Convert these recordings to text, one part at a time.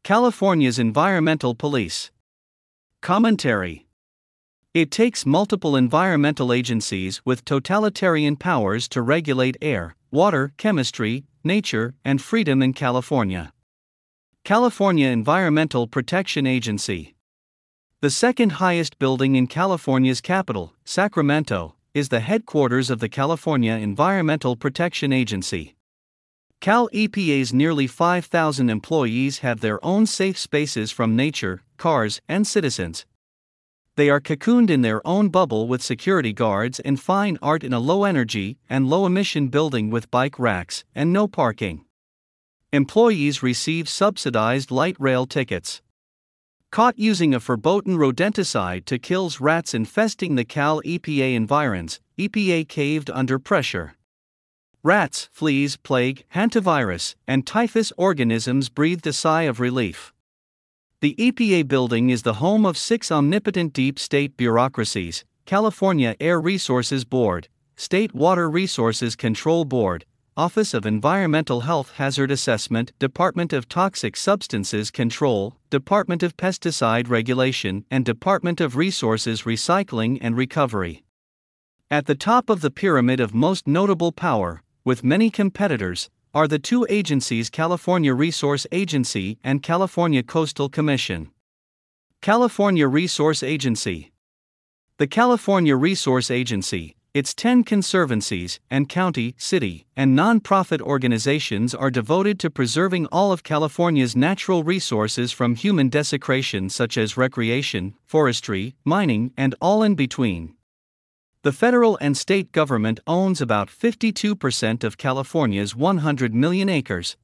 California's Environmental Police. Commentary. It takes multiple environmental agencies with totalitarian powers to regulate air, water, chemistry, nature, and freedom in California. California Environmental Protection Agency. The second highest building in California's capital, Sacramento, is the headquarters of the California Environmental Protection Agency. Cal EPA's nearly 5,000 employees have their own safe spaces from nature, cars, and citizens. They are cocooned in their own bubble with security guards and fine art in a low-energy and low-emission building with bike racks and no parking. Employees receive subsidized light rail tickets. Caught using a verboten rodenticide to kill rats infesting the Cal EPA environs, EPA caved under pressure. Rats, fleas, plague, hantavirus, and typhus organisms breathed a sigh of relief. The EPA building is the home of 6 omnipotent deep state bureaucracies: California Air Resources Board, State Water Resources Control Board, Office of Environmental Health Hazard Assessment, Department of Toxic Substances Control, Department of Pesticide Regulation, and Department of Resources Recycling and Recovery. At the top of the pyramid of most notable power, with many competitors, are the 2 agencies: California Resource Agency and California Coastal Commission. California Resource Agency. The California Resource Agency, its 10 conservancies, and county, city, and non-profit organizations are devoted to preserving all of California's natural resources from human desecration, such as recreation, forestry, mining, and all in between. The federal and state government owns about 52% of California's 100 million acres.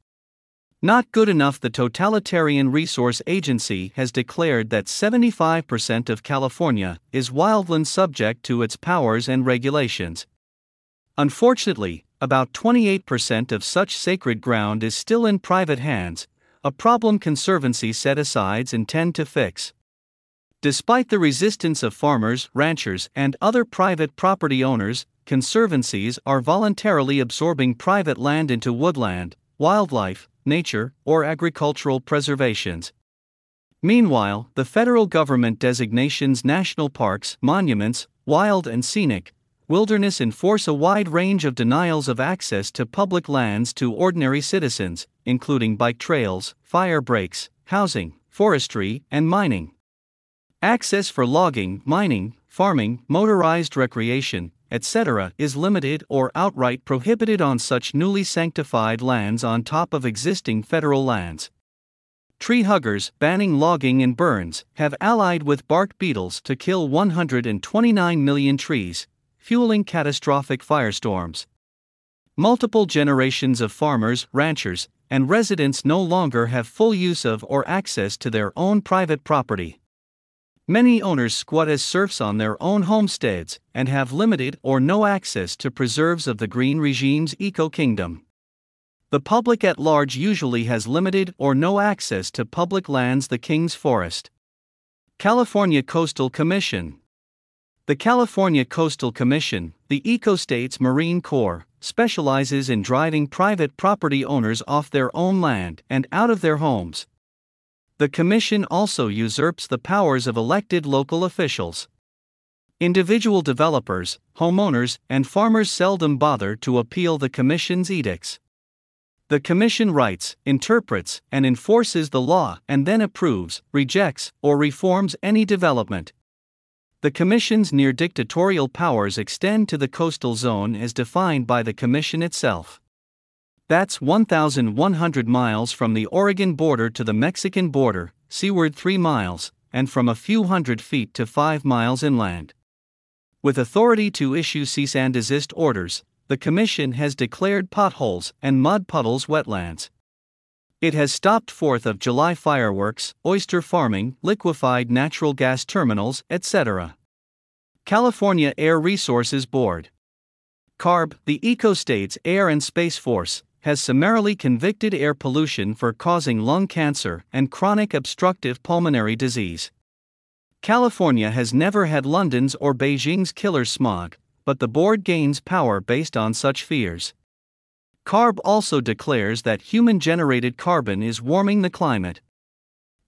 Not good enough, the Totalitarian Resource Agency has declared that 75% of California is wildland subject to its powers and regulations. Unfortunately, about 28% of such sacred ground is still in private hands, a problem conservancy set-asides intend to fix. Despite the resistance of farmers, ranchers, and other private property owners, conservancies are voluntarily absorbing private land into woodland, wildlife, nature, or agricultural preservations. Meanwhile, the federal government designations national parks, monuments, wild and scenic, wilderness enforce a wide range of denials of access to public lands to ordinary citizens, including bike trails, fire breaks, housing, forestry, and mining. Access for logging, mining, farming, motorized recreation, etc. is limited or outright prohibited on such newly sanctified lands on top of existing federal lands. Tree huggers, banning logging and burns, have allied with bark beetles to kill 129 million trees, fueling catastrophic firestorms. Multiple generations of farmers, ranchers, and residents no longer have full use of or access to their own private property. Many owners squat as serfs on their own homesteads and have limited or no access to preserves of the green regime's eco-kingdom. The public at large usually has limited or no access to public lands, the King's Forest. California Coastal Commission. The California Coastal Commission, the Eco-State's Marine Corps, specializes in driving private property owners off their own land and out of their homes. The Commission also usurps the powers of elected local officials. Individual developers, homeowners, and farmers seldom bother to appeal the Commission's edicts. The Commission writes, interprets, and enforces the law and then approves, rejects, or reforms any development. The Commission's near-dictatorial powers extend to the coastal zone as defined by the Commission itself. That's 1,100 miles from the Oregon border to the Mexican border, seaward 3 miles, and from a few hundred feet to 5 miles inland. With authority to issue cease and desist orders, the Commission has declared potholes and mud puddles wetlands. It has stopped 4th of July fireworks, oyster farming, liquefied natural gas terminals, etc. California Air Resources Board. CARB, the Eco-State's Air and Space Force, has summarily convicted air pollution for causing lung cancer and chronic obstructive pulmonary disease. California has never had London's or Beijing's killer smog, but the board gains power based on such fears. CARB also declares that human-generated carbon is warming the climate.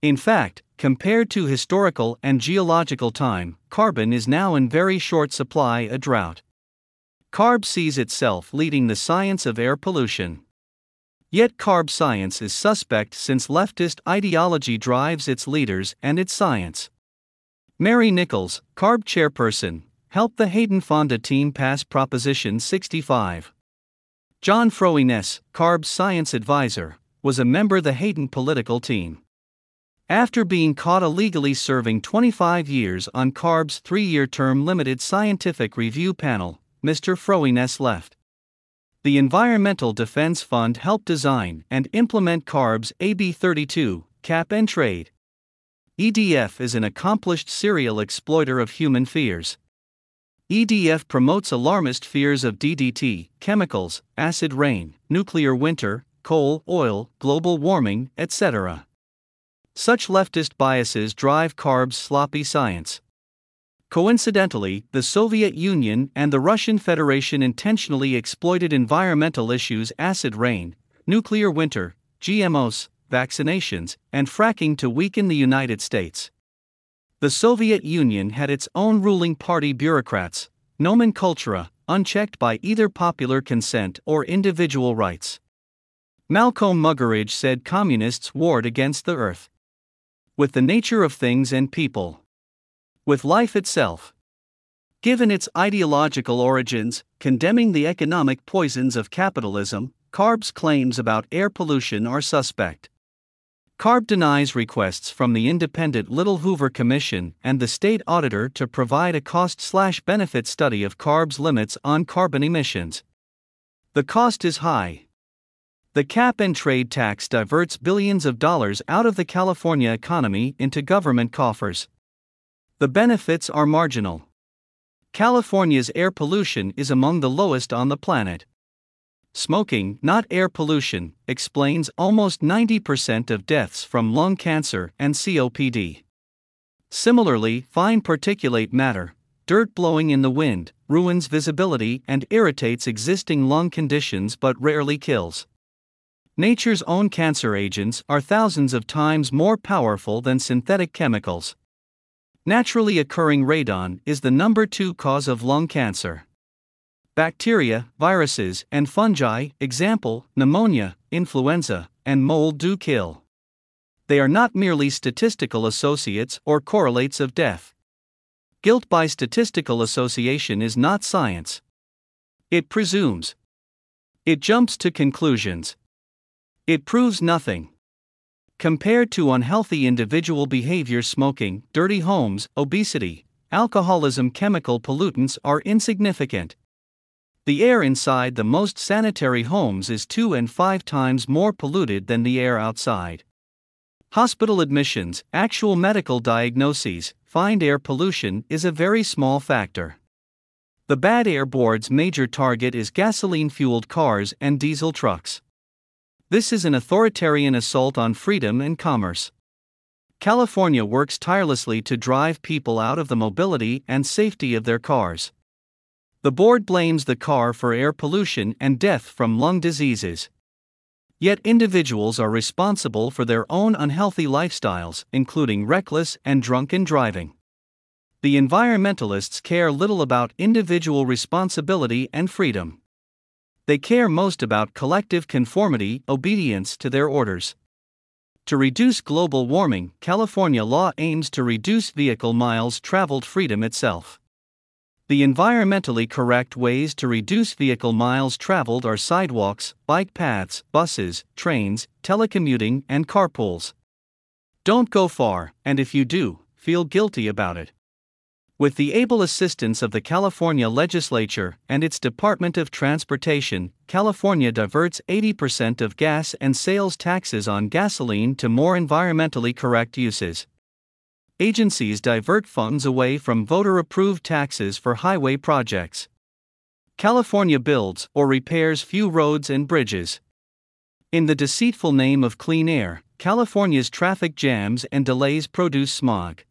In fact, compared to historical and geological time, carbon is now in very short supply, a drought. CARB sees itself leading the science of air pollution. Yet CARB science is suspect since leftist ideology drives its leaders and its science. Mary Nichols, CARB chairperson, helped the Hayden Fonda team pass Proposition 65. John Froines, CARB's science advisor, was a member of the Hayden political team. After being caught illegally serving 25 years on CARB's 3-year term limited scientific review panel, Mr. Froines left. The Environmental Defense Fund helped design and implement CARB's AB 32, Cap and Trade. EDF is an accomplished serial exploiter of human fears. EDF promotes alarmist fears of DDT, chemicals, acid rain, nuclear winter, coal, oil, global warming, etc. Such leftist biases drive CARB's sloppy science. Coincidentally, the Soviet Union and the Russian Federation intentionally exploited environmental issues, acid rain, nuclear winter, GMOs, vaccinations, and fracking to weaken the United States. The Soviet Union had its own ruling party bureaucrats, nomencultura, unchecked by either popular consent or individual rights. Malcolm Muggeridge said communists warred against the earth. With the nature of things and people. With life itself. Given its ideological origins, condemning the economic poisons of capitalism, CARB's claims about air pollution are suspect. CARB denies requests from the independent Little Hoover Commission and the state auditor to provide a cost/benefit study of CARB's limits on carbon emissions. The cost is high. The cap and trade tax diverts billions of dollars out of the California economy into government coffers. The benefits are marginal. California's air pollution is among the lowest on the planet. Smoking, not air pollution, explains almost 90% of deaths from lung cancer and COPD. Similarly, fine particulate matter, dirt blowing in the wind, ruins visibility and irritates existing lung conditions but rarely kills. Nature's own cancer agents are thousands of times more powerful than synthetic chemicals. Naturally occurring radon is the number 2 cause of lung cancer. Bacteria, viruses, and fungi, example, pneumonia, influenza, and mold do kill. They are not merely statistical associates or correlates of death. Guilt by statistical association is not science. It presumes. It jumps to conclusions. It proves nothing. Compared to unhealthy individual behavior, smoking, dirty homes, obesity, alcoholism, chemical pollutants are insignificant. The air inside the most sanitary homes is 2 and 5 times more polluted than the air outside. Hospital admissions, actual medical diagnoses, find air pollution is a very small factor. The Bad Air Board's major target is gasoline-fueled cars and diesel trucks. This is an authoritarian assault on freedom and commerce. California works tirelessly to drive people out of the mobility and safety of their cars. The board blames the car for air pollution and death from lung diseases. Yet individuals are responsible for their own unhealthy lifestyles, including reckless and drunken driving. The environmentalists care little about individual responsibility and freedom. They care most about collective conformity, obedience to their orders. To reduce global warming, California law aims to reduce vehicle miles traveled, freedom itself. The environmentally correct ways to reduce vehicle miles traveled are sidewalks, bike paths, buses, trains, telecommuting, and carpools. Don't go far, and if you do, feel guilty about it. With the able assistance of the California Legislature and its Department of Transportation, California diverts 80% of gas and sales taxes on gasoline to more environmentally correct uses. Agencies divert funds away from voter-approved taxes for highway projects. California builds or repairs few roads and bridges. In the deceitful name of clean air, California's traffic jams and delays produce smog.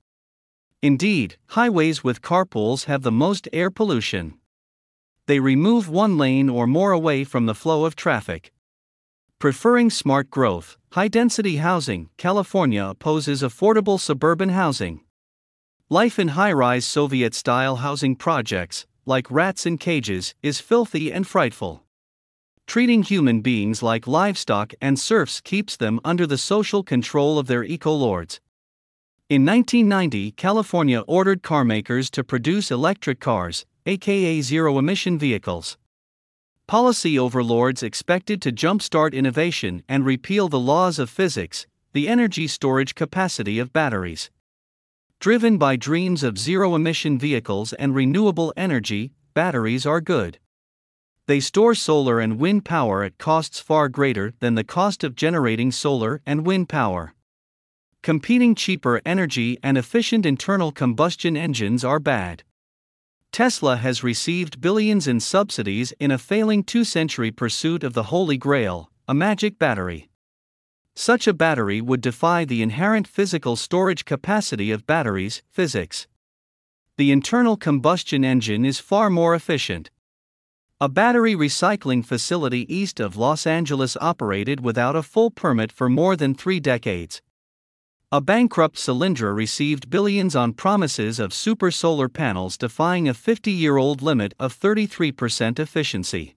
Indeed, highways with carpools have the most air pollution. They remove one lane or more away from the flow of traffic. Preferring smart growth, high-density housing, California opposes affordable suburban housing. Life in high-rise Soviet-style housing projects, like rats in cages, is filthy and frightful. Treating human beings like livestock and serfs keeps them under the social control of their eco-lords. In 1990, California ordered carmakers to produce electric cars, aka zero-emission vehicles. Policy overlords expected to jumpstart innovation and repeal the laws of physics, the energy storage capacity of batteries. Driven by dreams of zero-emission vehicles and renewable energy, batteries are good. They store solar and wind power at costs far greater than the cost of generating solar and wind power. Competing cheaper energy and efficient internal combustion engines are bad. Tesla has received billions in subsidies in a failing two-century pursuit of the Holy Grail, a magic battery. Such a battery would defy the inherent physical storage capacity of batteries, physics. The internal combustion engine is far more efficient. A battery recycling facility east of Los Angeles operated without a full permit for more than 3 decades. A bankrupt Solyndra received billions on promises of super solar panels defying a 50-year-old limit of 33% efficiency.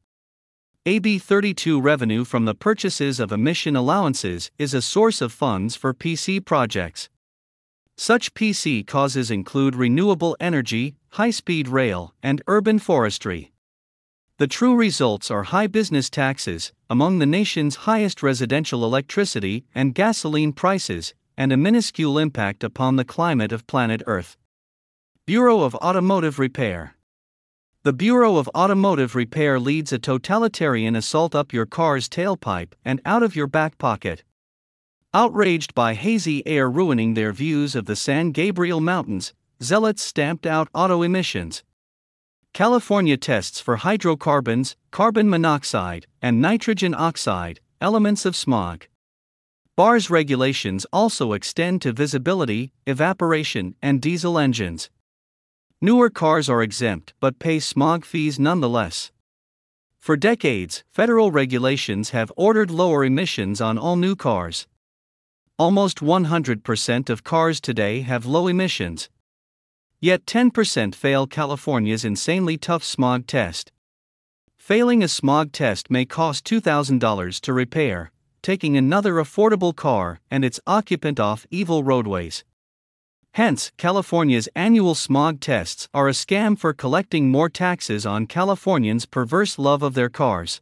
AB 32 revenue from the purchases of emission allowances is a source of funds for PC projects. Such PC causes include renewable energy, high-speed rail, and urban forestry. The true results are high business taxes, among the nation's highest residential electricity and gasoline prices, and a minuscule impact upon the climate of planet Earth. Bureau of Automotive Repair. The Bureau of Automotive Repair leads a totalitarian assault up your car's tailpipe and out of your back pocket. Outraged by hazy air ruining their views of the San Gabriel Mountains, zealots stamped out auto emissions. California tests for hydrocarbons, carbon monoxide, and nitrogen oxide, elements of smog. BAR's regulations also extend to visibility, evaporation, and diesel engines. Newer cars are exempt but pay smog fees nonetheless. For decades, federal regulations have ordered lower emissions on all new cars. Almost 100% of cars today have low emissions. Yet 10% fail California's insanely tough smog test. Failing a smog test may cost $2,000 to repair, taking another affordable car and its occupant off evil roadways. Hence, California's annual smog tests are a scam for collecting more taxes on Californians' perverse love of their cars.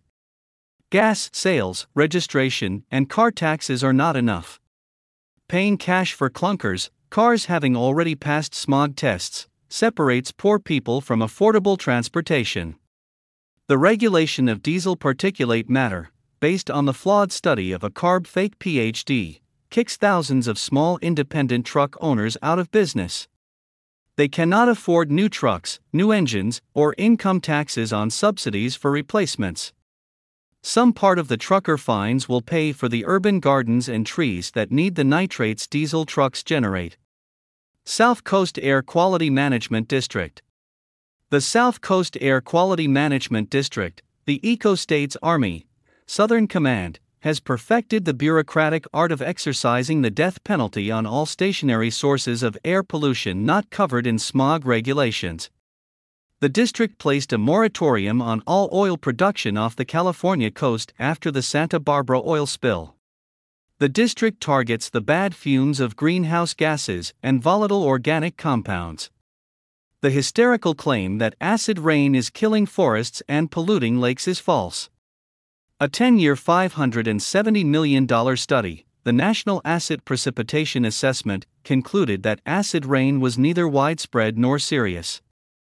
Gas, sales, registration, and car taxes are not enough. Paying cash for clunkers, cars having already passed smog tests, separates poor people from affordable transportation. The regulation of diesel particulate matter, based on the flawed study of a carb fake PhD, kicks thousands of small independent truck owners out of business. They cannot afford new trucks, new engines, or income taxes on subsidies for replacements. Some part of the trucker fines will pay for the urban gardens and trees that need the nitrates diesel trucks generate. South Coast Air Quality Management District. The South Coast Air Quality Management District, the Eco-State's Army, Southern Command, has perfected the bureaucratic art of exercising the death penalty on all stationary sources of air pollution not covered in smog regulations. The district placed a moratorium on all oil production off the California coast after the Santa Barbara oil spill. The district targets the bad fumes of greenhouse gases and volatile organic compounds. The hysterical claim that acid rain is killing forests and polluting lakes is false. A 10-year $570 million study, the National Acid Precipitation Assessment, concluded that acid rain was neither widespread nor serious.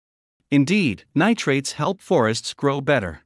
Indeed, nitrates help forests grow better.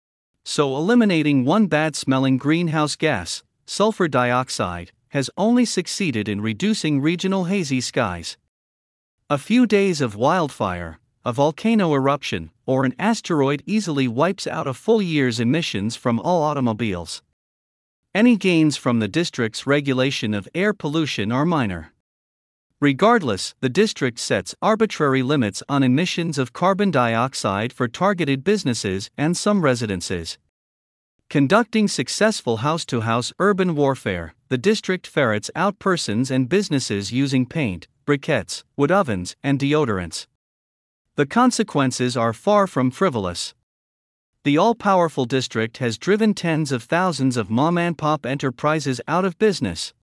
So eliminating one bad-smelling greenhouse gas, sulfur dioxide, has only succeeded in reducing regional hazy skies. A few days of wildfire, a volcano eruption, or an asteroid easily wipes out a full year's emissions from all automobiles. Any gains from the district's regulation of air pollution are minor. Regardless, the district sets arbitrary limits on emissions of carbon dioxide for targeted businesses and some residences. Conducting successful house-to-house urban warfare, the district ferrets out persons and businesses using paint, briquettes, wood ovens, and deodorants. The consequences are far from frivolous. The all-powerful district has driven tens of thousands of mom-and-pop enterprises out of business.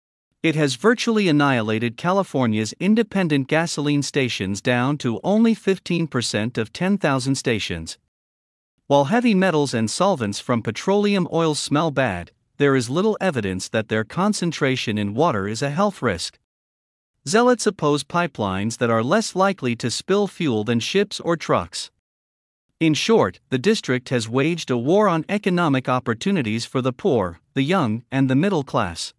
It has virtually annihilated California's independent gasoline stations down to only 15% of 10,000 stations. While heavy metals and solvents from petroleum oils smell bad, there is little evidence that their concentration in water is a health risk. Zealots oppose pipelines that are less likely to spill fuel than ships or trucks. In short, the district has waged a war on economic opportunities for the poor, the young, and the middle class.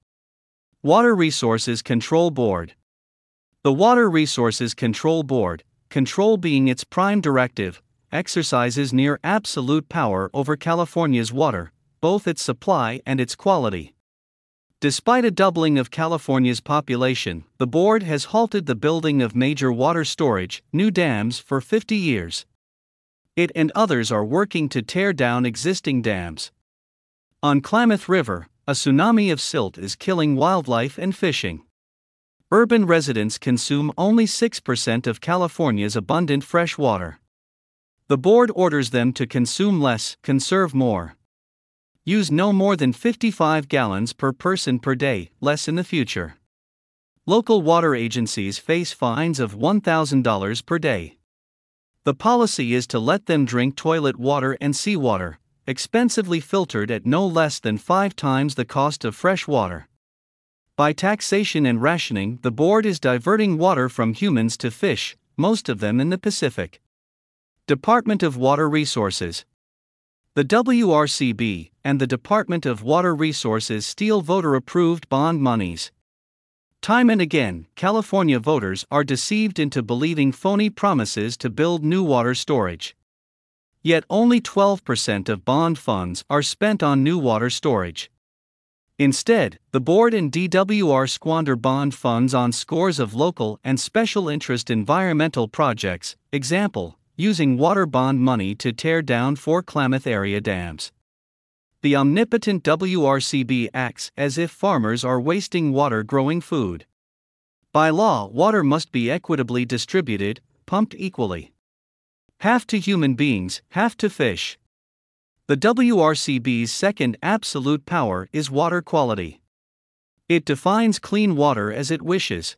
Water Resources Control Board. The Water Resources Control Board, control being its prime directive, exercises near absolute power over California's water, both its supply and its quality. Despite a doubling of California's population, the board has halted the building of major water storage, new dams for 50 years. It and others are working to tear down existing dams. On Klamath River, a tsunami of silt is killing wildlife and fishing. Urban residents consume only 6% of California's abundant fresh water. The board orders them to consume less, conserve more. Use no more than 55 gallons per person per day, less in the future. Local water agencies face fines of $1,000 per day. The policy is to let them drink toilet water and seawater, expensively filtered at no less than 5 times the cost of fresh water. By taxation and rationing, the board is diverting water from humans to fish, most of them in the Pacific. Department of Water Resources. The WRCB and the Department of Water Resources steal voter-approved bond monies. Time and again, California voters are deceived into believing phony promises to build new water storage. Yet only 12% of bond funds are spent on new water storage. Instead, the board and DWR squander bond funds on scores of local and special interest environmental projects, example, using water bond money to tear down 4 Klamath area dams. The omnipotent WRCB acts as if farmers are wasting water growing food. By law, water must be equitably distributed, pumped equally. Half to human beings, half to fish. The WRCB's second absolute power is water quality. It defines clean water as it wishes.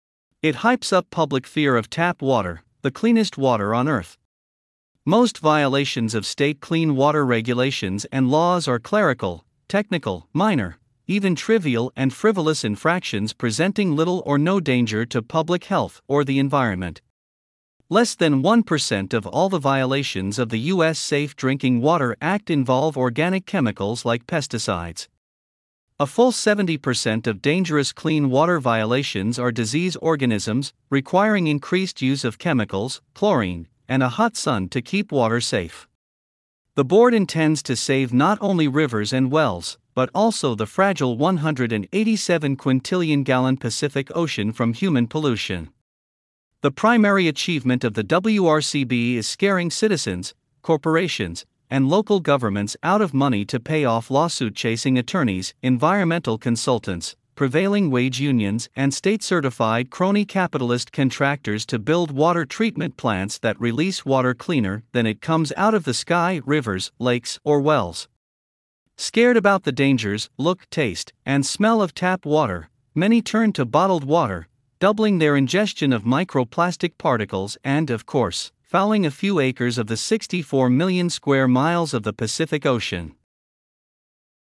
It hypes up public fear of tap water, the cleanest water on earth. Most violations of state clean water regulations and laws are clerical, technical, minor, even trivial and frivolous infractions presenting little or no danger to public health or the environment. Less than 1% of all the violations of the U.S. Safe Drinking Water Act involve organic chemicals like pesticides. A full 70% of dangerous clean water violations are disease organisms, requiring increased use of chemicals, chlorine, and a hot sun to keep water safe. The board intends to save not only rivers and wells, but also the fragile 187 quintillion-gallon Pacific Ocean from human pollution. The primary achievement of the WRCB is scaring citizens, corporations, and local governments out of money to pay off lawsuit-chasing attorneys, environmental consultants, prevailing wage unions, and state-certified crony capitalist contractors to build water treatment plants that release water cleaner than it comes out of the sky, rivers, lakes, or wells. Scared about the dangers, look, taste, and smell of tap water, many turn to bottled water, doubling their ingestion of microplastic particles and, of course, fouling a few acres of the 64 million square miles of the Pacific Ocean.